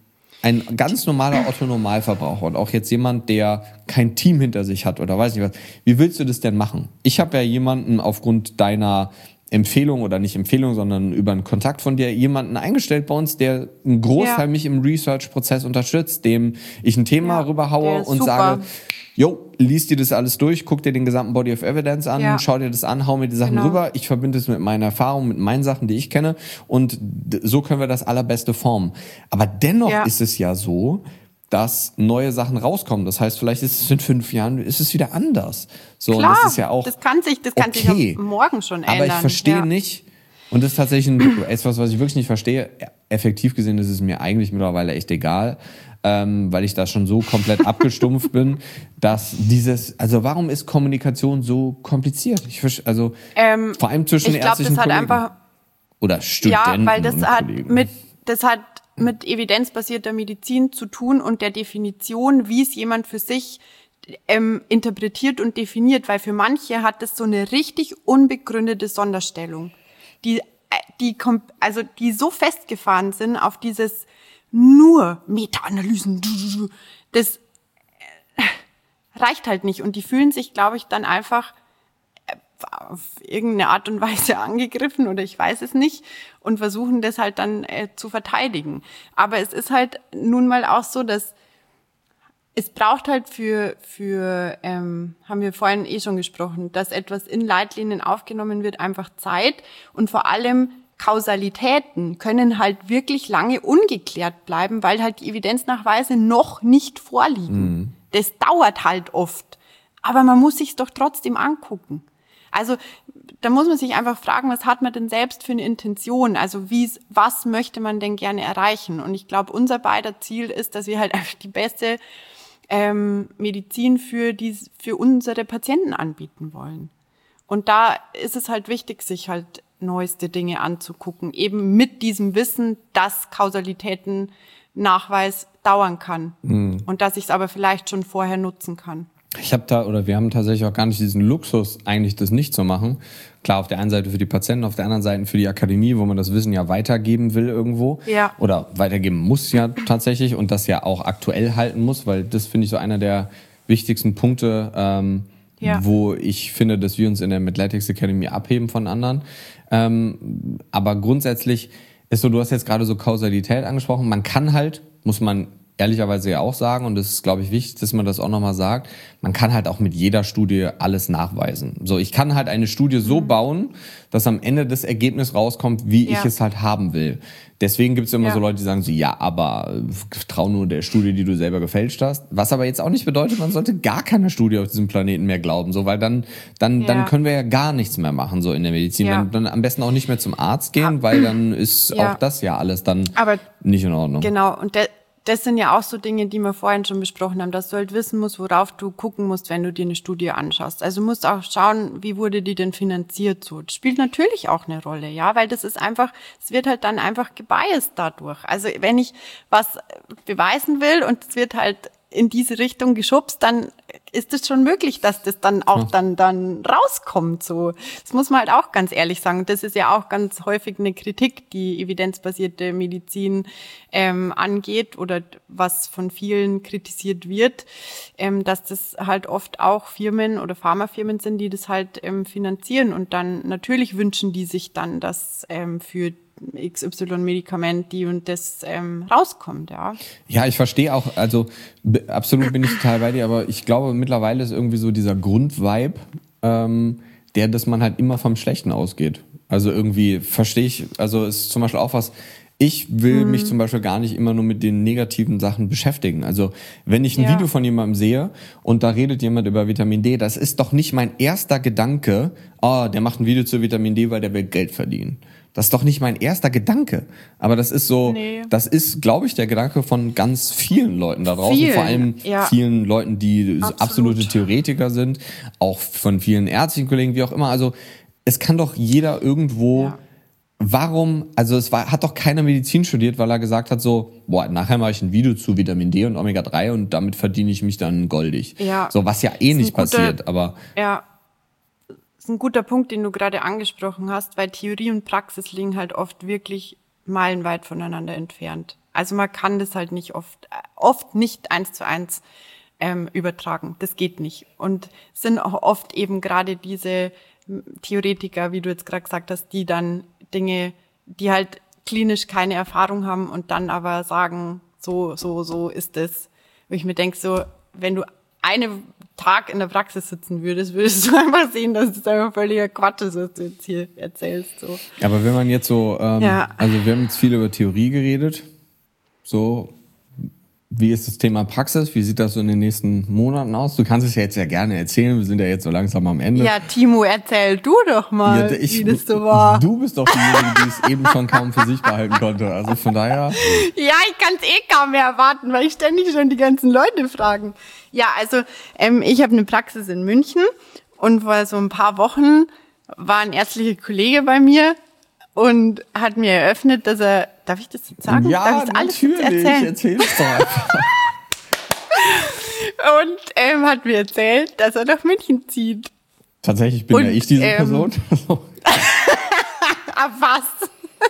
ein ganz normaler Otto-Normalverbraucher und auch jetzt jemand, der kein Team hinter sich hat oder weiß nicht was, wie willst du das denn machen? Ich habe ja jemanden aufgrund deiner Empfehlung oder nicht Empfehlung, sondern über einen Kontakt von dir jemanden eingestellt bei uns, der einen Großteil Ja. mich im Research-Prozess unterstützt, dem ich ein Thema Ja, rüberhaue der ist und super. sage, jo, lies dir das alles durch, guck dir den gesamten Body of Evidence an, Ja. schau dir das an, hau mir die Sachen Genau. rüber, ich verbinde es mit meiner Erfahrung, mit meinen Sachen, die ich kenne und d- so können wir das allerbeste formen. Aber dennoch Ja. ist es ja so, dass neue Sachen rauskommen. Das heißt, vielleicht ist es in fünf Jahren ist es wieder anders. So, Klar, und das ist ja auch das kann sich, das kann okay. sich auch morgen schon ändern. Aber ich verstehe ja. nicht, und das ist tatsächlich ein, etwas, was ich wirklich nicht verstehe. Effektiv gesehen ist es mir eigentlich mittlerweile echt egal, ähm, weil ich da schon so komplett abgestumpft bin, dass dieses, also warum ist Kommunikation so kompliziert? Ich verstehe, also Ähm, vor allem zwischen ich glaube, ärztlichen das hat Kollegen einfach oder Studenten Ja, weil das und hat Kollegen. mit, das hat mit evidenzbasierter Medizin zu tun und der Definition, wie es jemand für sich ähm, interpretiert und definiert, weil für manche hat das so eine richtig unbegründete Sonderstellung, die, äh, die, kom- also die so festgefahren sind auf dieses nur Meta-Analysen, das äh, reicht halt nicht und die fühlen sich, glaube ich, dann einfach auf irgendeine Art und Weise angegriffen oder ich weiß es nicht und versuchen das halt dann äh, zu verteidigen. Aber es ist halt nun mal auch so, dass es braucht halt für, für ähm, haben wir vorhin eh schon gesprochen, dass etwas in Leitlinien aufgenommen wird, einfach Zeit und vor allem Kausalitäten können halt wirklich lange ungeklärt bleiben, weil halt die Evidenznachweise noch nicht vorliegen. Mhm. Das dauert halt oft. Aber man muss sich's doch trotzdem angucken. Also da muss man sich einfach fragen, was hat man denn selbst für eine Intention? Also wie, was möchte man denn gerne erreichen? Und ich glaube, unser beider Ziel ist, dass wir halt einfach die beste ähm, Medizin für die, für unsere Patienten anbieten wollen. Und da ist es halt wichtig, sich halt neueste Dinge anzugucken, eben mit diesem Wissen, dass Kausalitäten-Nachweis dauern kann mhm. und dass ich es aber vielleicht schon vorher nutzen kann. Ich habe da, oder wir haben tatsächlich auch gar nicht diesen Luxus, eigentlich das nicht zu machen. Klar, auf der einen Seite für die Patienten, auf der anderen Seite für die Akademie, wo man das Wissen ja weitergeben will irgendwo. Ja. Oder weitergeben muss ja tatsächlich und das ja auch aktuell halten muss, weil das finde ich so einer der wichtigsten Punkte, ähm, ja. wo ich finde, dass wir uns in der Medletics Academy abheben von anderen. Ähm, aber grundsätzlich ist so, du hast jetzt gerade so Kausalität angesprochen, man kann halt, muss man ehrlicherweise ja auch sagen, und das ist, glaube ich, wichtig, dass man das auch nochmal sagt, man kann halt auch mit jeder Studie alles nachweisen. So, ich kann halt eine Studie so mhm. bauen, dass am Ende das Ergebnis rauskommt, wie ja. ich es halt haben will. Deswegen gibt es immer ja. so Leute, die sagen so, ja, aber trau nur der Studie, die du selber gefälscht hast. Was aber jetzt auch nicht bedeutet, man sollte gar keine Studie auf diesem Planeten mehr glauben, so, weil dann, dann, ja. dann können wir ja gar nichts mehr machen, so in der Medizin. Ja. Dann, dann am besten auch nicht mehr zum Arzt gehen, weil dann ist ja. auch das ja alles dann aber nicht in Ordnung. Genau, und der Das sind ja auch so Dinge, die wir vorhin schon besprochen haben, dass du halt wissen musst, worauf du gucken musst, wenn du dir eine Studie anschaust. Also du musst auch schauen, wie wurde die denn finanziert so. Das spielt natürlich auch eine Rolle, ja, weil das ist einfach, es wird halt dann einfach gebiased dadurch. Also wenn ich was beweisen will und es wird halt in diese Richtung geschubst, dann ist es schon möglich, dass das dann auch dann dann rauskommt. So, das muss man halt auch ganz ehrlich sagen. Das ist ja auch ganz häufig eine Kritik, die evidenzbasierte Medizin ähm, angeht oder was von vielen kritisiert wird, ähm, dass das halt oft auch Firmen oder Pharmafirmen sind, die das halt ähm, finanzieren und dann natürlich wünschen die sich dann, dass ähm, für X Y-Medikament, die und das ähm, rauskommt, ja. Ja, ich verstehe auch, also b- absolut bin ich total bei dir, aber ich glaube, mittlerweile ist irgendwie so dieser Grundvibe, ähm, der, dass man halt immer vom Schlechten ausgeht. Also irgendwie verstehe ich, also ist zum Beispiel auch was, ich will mhm. mich zum Beispiel gar nicht immer nur mit den negativen Sachen beschäftigen. Also wenn ich ein ja. Video von jemandem sehe und da redet jemand über Vitamin D, das ist doch nicht mein erster Gedanke, oh, der macht ein Video zu Vitamin D, weil der will Geld verdienen. Das ist doch nicht mein erster Gedanke. Aber das ist so, nee. das ist, glaube ich, der Gedanke von ganz vielen Leuten da draußen. Vielen, vor allem ja. vielen Leuten, die Absolut. absolute Theoretiker sind. Auch von vielen ärztlichen Kollegen, wie auch immer. Also es kann doch jeder irgendwo... Ja. Warum, also es war, hat doch keiner Medizin studiert, weil er gesagt hat so, boah, nachher mache ich ein Video zu Vitamin D und Omega drei und damit verdiene ich mich dann goldig. Ja. So, was ja eh nicht guter, passiert, aber... Ja, das ist ein guter Punkt, den du gerade angesprochen hast, weil Theorie und Praxis liegen halt oft wirklich meilenweit voneinander entfernt. Also man kann das halt nicht oft, oft nicht eins zu eins ähm, übertragen. Das geht nicht. Und es sind auch oft eben gerade diese Theoretiker, wie du jetzt gerade gesagt hast, die dann Dinge, die halt klinisch keine Erfahrung haben und dann aber sagen, so, so, so ist es. Wo ich mir denke, so, wenn du einen Tag in der Praxis sitzen würdest, würdest du einfach sehen, dass es einfach völliger Quatsch ist, was du jetzt hier erzählst. So. Aber wenn man jetzt so, ähm, Ja. also wir haben jetzt viel über Theorie geredet, so, wie ist das Thema Praxis? Wie sieht das so in den nächsten Monaten aus? Du kannst es ja jetzt ja gerne erzählen, wir sind ja jetzt so langsam am Ende. Ja, Timo, erzähl du doch mal, Ja, ich, wie das so war. Du bist doch diejenige, die es eben schon kaum für sich behalten konnte. Also von daher. Ja, ich kann es eh kaum mehr erwarten, weil ich ständig schon die ganzen Leute fragen. Ja, also ähm, ich habe eine Praxis in München und vor so ein paar Wochen war ein ärztlicher Kollege bei mir und hat mir eröffnet, dass er, darf ich das jetzt sagen? Ja, darf ich das alles jetzt natürlich, erzählen? erzähl es doch einfach. Und ähm, hat mir erzählt, dass er nach München zieht. Tatsächlich bin Und, ja ich diese ähm, Person. Ah, was?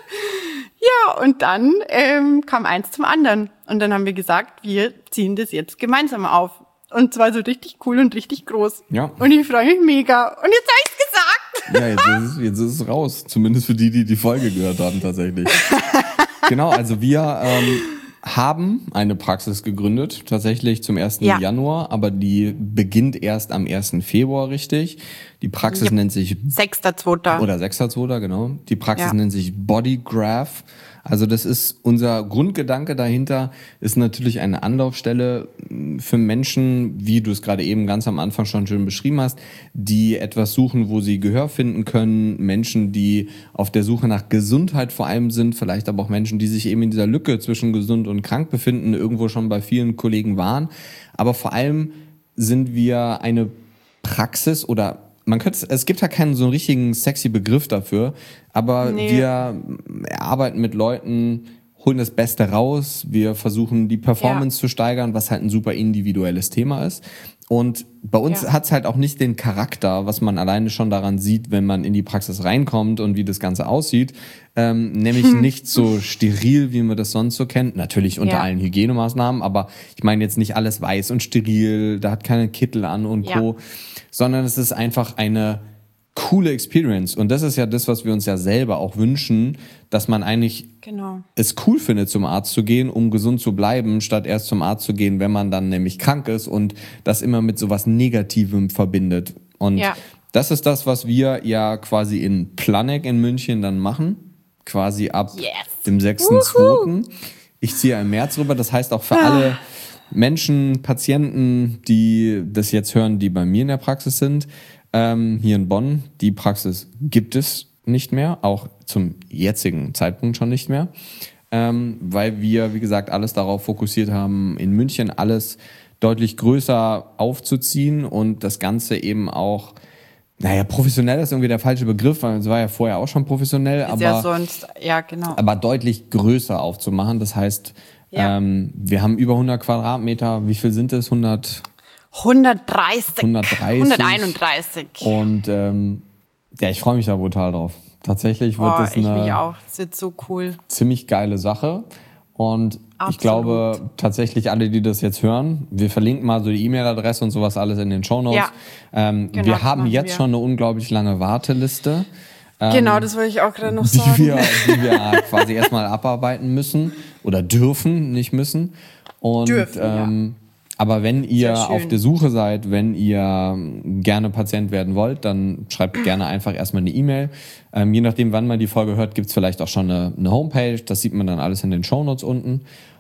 Ja, und dann ähm, kam eins zum anderen. Und dann haben wir gesagt, wir ziehen das jetzt gemeinsam auf. Und zwar so richtig cool und richtig groß. Ja. Und ich freue mich mega. Und jetzt habe ich's gesagt. Ja, jetzt ist, es, jetzt ist es raus. Zumindest für die, die die Folge gehört haben, tatsächlich. Genau, also wir ähm, haben eine Praxis gegründet, tatsächlich zum ersten Ja. Januar, aber die beginnt erst am ersten Februar, richtig. Die Praxis Yep. nennt sich, Sechster, zweiter. oder sechster zweiter genau. Die Praxis Ja. nennt sich Bodygraph. Also das ist unser Grundgedanke dahinter, ist natürlich eine Anlaufstelle für Menschen, wie du es gerade eben ganz am Anfang schon schön beschrieben hast, die etwas suchen, wo sie Gehör finden können, Menschen, die auf der Suche nach Gesundheit vor allem sind, vielleicht aber auch Menschen, die sich eben in dieser Lücke zwischen gesund und krank befinden, irgendwo schon bei vielen Kollegen waren. Aber vor allem sind wir eine Praxis oder man könnte, es gibt ja keinen so einen richtigen sexy Begriff dafür, aber Nee. wir arbeiten mit Leuten, holen das Beste raus, wir versuchen die Performance Ja. zu steigern, was halt ein super individuelles Thema ist. Und bei uns Ja. hat's halt auch nicht den Charakter, was man alleine schon daran sieht, wenn man in die Praxis reinkommt und wie das Ganze aussieht, ähm, nämlich nicht so steril, wie man das sonst so kennt. Natürlich unter Ja. allen Hygienemaßnahmen, aber ich meine jetzt nicht alles weiß und steril, da hat keine Kittel an und Ja. Co., sondern es ist einfach eine coole Experience. Und das ist ja das, was wir uns ja selber auch wünschen, dass man eigentlich Genau. es cool findet, zum Arzt zu gehen, um gesund zu bleiben, statt erst zum Arzt zu gehen, wenn man dann nämlich krank ist und das immer mit sowas Negativem verbindet. Und Ja. das ist das, was wir ja quasi in Planegg in München dann machen, quasi ab Yes. dem sechsten zweiten Ich ziehe im März rüber, das heißt auch für alle Menschen, Patienten, die das jetzt hören, die bei mir in der Praxis sind, ähm, hier in Bonn, die Praxis gibt es nicht mehr, auch zum jetzigen Zeitpunkt schon nicht mehr, ähm, weil wir, wie gesagt, alles darauf fokussiert haben, in München alles deutlich größer aufzuziehen und das Ganze eben auch, naja, professionell ist irgendwie der falsche Begriff, weil es war ja vorher auch schon professionell, Ist aber, ja sonst, ja, genau. aber deutlich größer aufzumachen. Das heißt, Ja. ähm, wir haben über hundert Quadratmeter, wie viel sind es? hundert hundertdreißig. hundertdreißig. hunderteinunddreißig. Und ähm, ja, ich freue mich da brutal drauf. Tatsächlich wird Oh, das ich mich eine auch. Das wird so cool. ziemlich geile Sache. Und ich Absolut. glaube tatsächlich alle, die das jetzt hören, wir verlinken mal so die E-Mail-Adresse und sowas alles in den Shownotes. Ja. Ähm, Genau, wir das haben machen jetzt wir. schon eine unglaublich lange Warteliste, Genau, das wollte ich auch gerade noch die sagen. wir, die wir quasi erstmal abarbeiten müssen oder dürfen, nicht müssen. Und Dürfen, ja. ähm, aber wenn ihr Sehr schön. auf der Suche seid, wenn ihr gerne Patient werden wollt, dann schreibt gerne einfach erstmal eine E-Mail. Ähm, je nachdem, wann man die Folge hört, gibt's vielleicht auch schon eine, eine Homepage. Das sieht man dann alles in den Shownotes unten.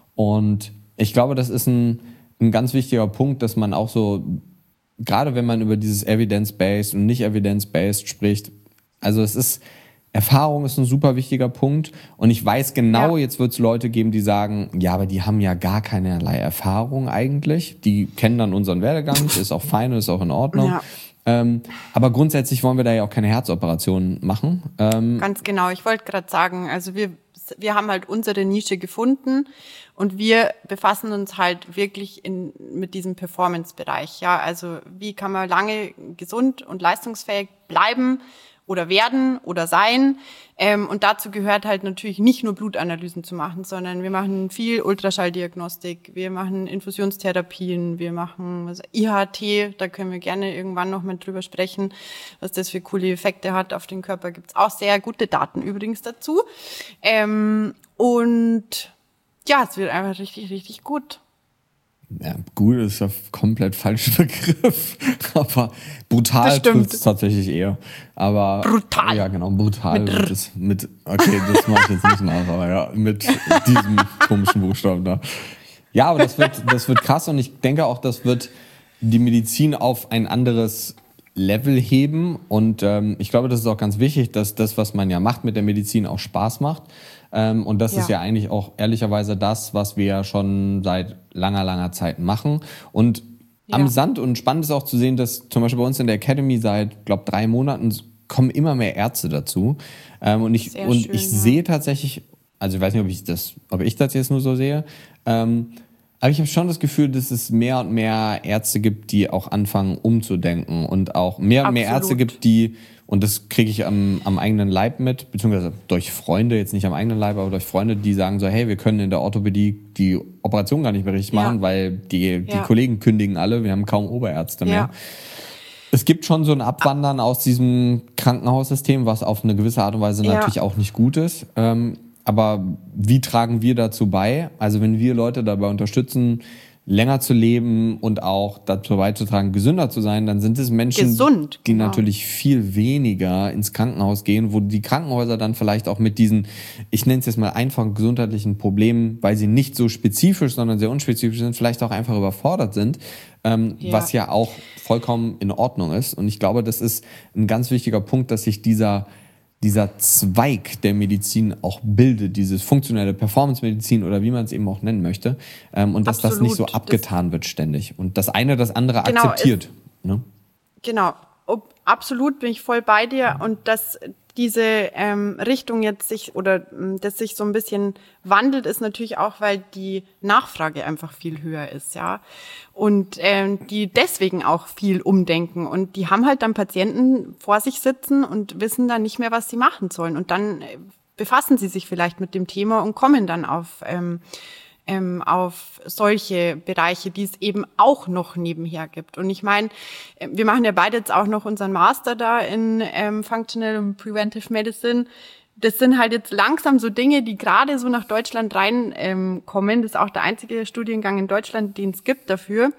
Und ich glaube, das ist ein, ein ganz wichtiger Punkt, dass man auch so, gerade wenn man über dieses Evidence-Based und nicht Evidence-Based spricht, also es ist, Erfahrung ist ein super wichtiger Punkt. Und ich weiß genau, Ja. jetzt wird es Leute geben, die sagen, ja, aber die haben ja gar keinerlei Erfahrung eigentlich. Die kennen dann unseren Werdegang, ist auch fein und ist auch in Ordnung. Ja. Ähm, aber grundsätzlich wollen wir da ja auch keine Herzoperationen machen. Ähm, Ganz genau. Ich wollte gerade sagen, also wir, wir haben halt unsere Nische gefunden und wir befassen uns halt wirklich in, mit diesem Performance-Bereich. Ja, also wie kann man lange gesund und leistungsfähig bleiben? oder werden oder sein. Ähm, und dazu gehört halt natürlich nicht nur Blutanalysen zu machen, sondern wir machen viel Ultraschalldiagnostik, wir machen Infusionstherapien, wir machen was, I H T, da können wir gerne irgendwann noch mal drüber sprechen, was das für coole Effekte hat auf den Körper. Gibt's auch sehr gute Daten übrigens dazu. Ähm, und ja, es wird einfach richtig, richtig gut. Ja, gut ist ja komplett falscher Begriff, aber brutal trifft es tatsächlich eher. Aber brutal. Ja, genau, brutal mit, das, mit okay, das mache ich jetzt nicht nach, aber ja, mit diesem komischen Buchstaben da. Ja, aber das wird, das wird krass und ich denke auch, das wird die Medizin auf ein anderes Level heben und ähm, ich glaube, das ist auch ganz wichtig, dass das, was man ja macht mit der Medizin, auch Spaß macht. Ähm, und das ja. ist ja eigentlich auch ehrlicherweise das, was wir ja schon seit langer, langer Zeit machen. Und ja. amüsant und spannend ist auch zu sehen, dass zum Beispiel bei uns in der Academy seit, glaube drei Monaten kommen immer mehr Ärzte dazu. Ähm, und ich, und schön, ich ja. sehe tatsächlich, also ich weiß nicht, ob ich das, ob ich das jetzt nur so sehe, ähm, aber ich habe schon das Gefühl, dass es mehr und mehr Ärzte gibt, die auch anfangen umzudenken und auch mehr und Absolut. mehr Ärzte gibt, die, und das kriege ich am, am eigenen Leib mit, beziehungsweise durch Freunde, jetzt nicht am eigenen Leib, aber durch Freunde, die sagen so, hey, wir können in der Orthopädie die Operation gar nicht mehr richtig machen, ja. weil die, die ja. Kollegen kündigen alle, wir haben kaum Oberärzte mehr. Ja. Es gibt schon so ein Abwandern aus diesem Krankenhaussystem, was auf eine gewisse Art und Weise ja. natürlich auch nicht gut ist. Ähm, Aber wie tragen wir dazu bei? Also wenn wir Leute dabei unterstützen, länger zu leben und auch dazu beizutragen, gesünder zu sein, dann sind es Menschen, Gesund, die genau. natürlich viel weniger ins Krankenhaus gehen, wo die Krankenhäuser dann vielleicht auch mit diesen, ich nenne es jetzt mal einfachen gesundheitlichen Problemen, weil sie nicht so spezifisch, sondern sehr unspezifisch sind, vielleicht auch einfach überfordert sind, ähm, ja. was ja auch vollkommen in Ordnung ist. Und ich glaube, das ist ein ganz wichtiger Punkt, dass sich dieser dieser Zweig der Medizin auch bildet, dieses funktionelle Performance-Medizin oder wie man es eben auch nennen möchte, ähm, und dass Absolut. das nicht so abgetan das, wird ständig und das eine das andere genau, akzeptiert. Es, ne? Genau, Ob, absolut bin ich voll bei dir und dass diese ähm, Richtung jetzt sich oder ähm, das sich so ein bisschen wandelt, ist natürlich auch, weil die Nachfrage einfach viel höher ist, ja, und ähm, die deswegen auch viel umdenken und die haben halt dann Patienten vor sich sitzen und wissen dann nicht mehr, was sie machen sollen und dann äh, befassen sie sich vielleicht mit dem Thema und kommen dann auf ähm, ähm, auf solche Bereiche, die es eben auch noch nebenher gibt. Und ich meine, wir machen ja beide jetzt auch noch unseren Master da in ähm, Functional und Preventive Medicine. Das sind halt jetzt langsam so Dinge, die gerade so nach Deutschland reinkommen. Ähm, das ist auch der einzige Studiengang in Deutschland, den es gibt dafür.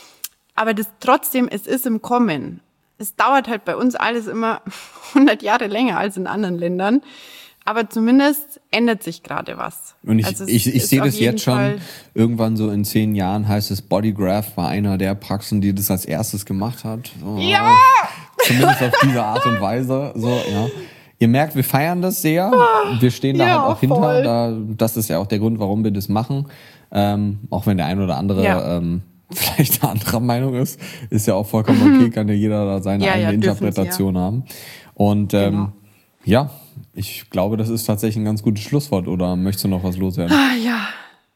Aber das trotzdem, es ist im Kommen. Es dauert halt bei uns alles immer hundert Jahre länger als in anderen Ländern. Aber zumindest ändert sich gerade was. Und ich, also ich, ich sehe das jetzt Fall schon, irgendwann so in zehn Jahren heißt es, Bodygraph war einer der Praxen, die das als erstes gemacht hat. So, ja! Zumindest auf diese Art und Weise. So, ja. Ihr merkt, wir feiern das sehr. Wir stehen da ja, halt auch voll. hinter. Da, das ist ja auch der Grund, warum wir das machen. Ähm, auch wenn der ein oder andere ja. ähm, vielleicht eine andere Meinung ist. Ist ja auch vollkommen okay, kann ja jeder da seine ja, eigene ja, Interpretation ja. haben. Und ähm, genau. ja, ich glaube, das ist tatsächlich ein ganz gutes Schlusswort. Oder möchtest du noch was loswerden? Ah, ja.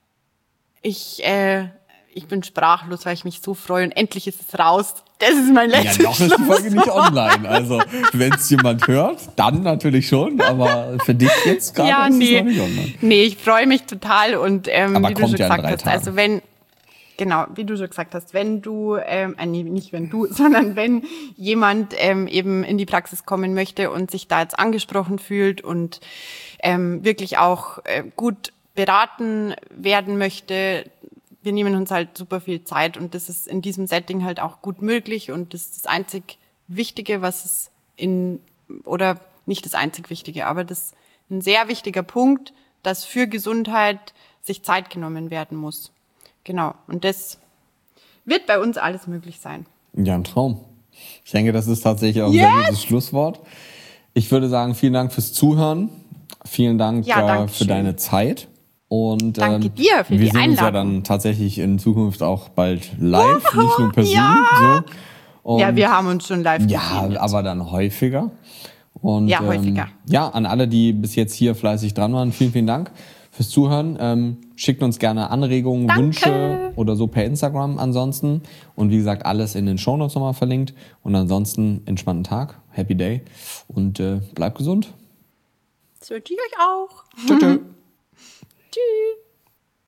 Ich, äh, ich bin sprachlos, weil ich mich so freue. Und endlich ist es raus. Das ist mein letztes Ja, noch ist die Folge nicht online. Also, wenn es jemand hört, dann natürlich schon. Aber für dich jetzt gerade ja, ist nee. es noch nicht online. Nee, ich freue mich total. Und ähm, aber wie du kommt schon ja gesagt in drei hast, Tagen. also wenn... Genau, wie du schon gesagt hast, wenn du, ähm, äh, nee, nicht wenn du, sondern wenn jemand ähm, eben in die Praxis kommen möchte und sich da jetzt angesprochen fühlt und ähm, wirklich auch äh, gut beraten werden möchte, wir nehmen uns halt super viel Zeit und das ist in diesem Setting halt auch gut möglich und das ist das einzig Wichtige, was es in, oder nicht das einzig Wichtige, aber das ist ein sehr wichtiger Punkt, dass für Gesundheit sich Zeit genommen werden muss. Genau, und das wird bei uns alles möglich sein. Ja, ein Traum. Ich denke, das ist tatsächlich auch ein yes! sehr gutes Schlusswort. Ich würde sagen, vielen Dank fürs Zuhören. Vielen Dank ja, äh, für deine Zeit. Und danke ähm, dir für wir die sehen Einladung. uns ja dann tatsächlich in Zukunft auch bald live, oh, nicht nur per Zoom. Ja. So. Und ja, wir haben uns schon live ja, gesehen. Ja, aber dann häufiger. Und, ja, häufiger. Ähm, ja, an alle, die bis jetzt hier fleißig dran waren, vielen, vielen Dank fürs Zuhören. Ähm, schickt uns gerne Anregungen, Danke. Wünsche oder so per Instagram ansonsten. Und wie gesagt, alles in den Shownotes nochmal verlinkt. Und ansonsten entspannten Tag, Happy Day und äh, bleibt gesund. Das wünsche ich euch auch. Tschüss.